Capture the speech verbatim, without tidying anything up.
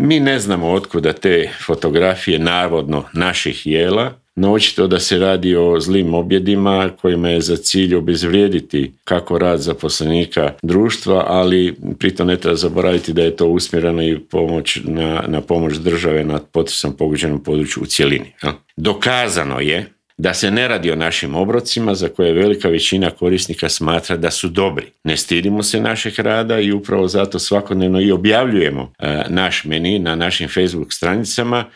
Mi ne znamo otkuda te fotografije navodno naših jela, no očito da se radi o zlim objedima kojima je za cilj obezvrijediti kako rad zaposlenika društva, ali pritom ne treba zaboraviti da je to usmjereno i pomoć na, na pomoć države na potresom pogođenom području u cjelini. Dokazano je da se ne radi o našim obrocima za koje velika većina korisnika smatra da su dobri. Ne stidimo se našeg rada i upravo zato svakodnevno i objavljujemo e, naš meni na našim Facebook stranicama